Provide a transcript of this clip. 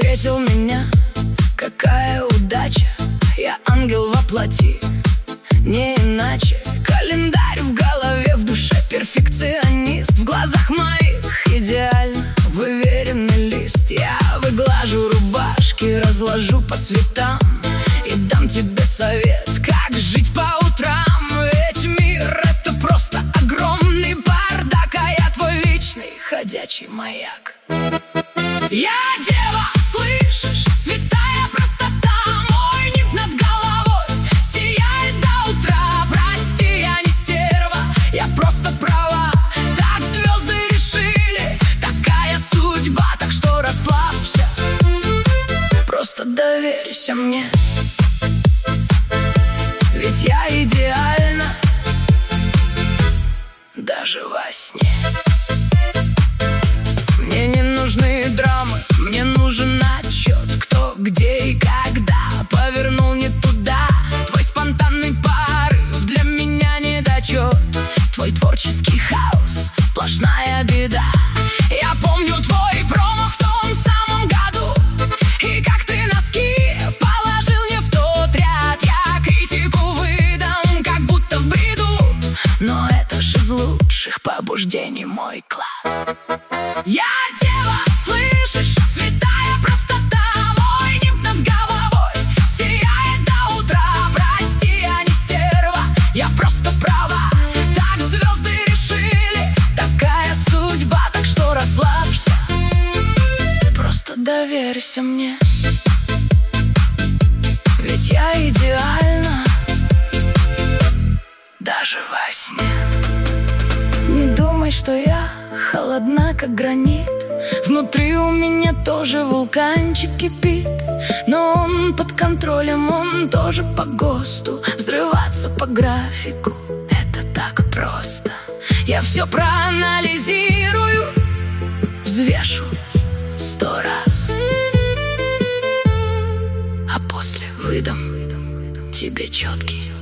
встретил меня, какая удача. Я ангел во плоти, не иначе. Календарь в голове, в душе перфекционист. В глазах моих идеально выверенный лист. Я выглажу рубашки, разложу по цветам и дам тебе совет, как жить по утрам. Ведь мир — это просто огромный бардак, а я твой личный ходячий маяк. Я дева, слышишь, святая простота. Мой нимб над головой сияет до утра. Прости, я не стерва, я просто права. Так звезды решили, такая судьба. Так что расслабься, просто доверься мне. Ведь я идеальна даже во сне. Мне не нужны драмы, мне нужен отчет. Кто, где и когда повернул не туда. Твой спонтанный порыв для меня недочет. Твой творческий хаос — сплошная беда. Я помню твой промо в том самом году, и как ты носки положил не в тот ряд. Я критику выдам, как будто в бреду, но это ж из лучших побуждений мой клад. Я дева, слышишь, святая простота. Мой нимб над головой сияет до утра. Прости, я не стерва, я просто права. Так звезды решили, такая судьба. Так что расслабься, просто доверься мне. Ведь я идеальна даже во сне. Не думай, что я холодна, как гранит. Внутри у меня тоже вулканчик кипит. Но он под контролем, он тоже по ГОСТу. Взрываться по графику — это так просто. Я все проанализирую, взвешу 100 раз, а после выдам тебе четкий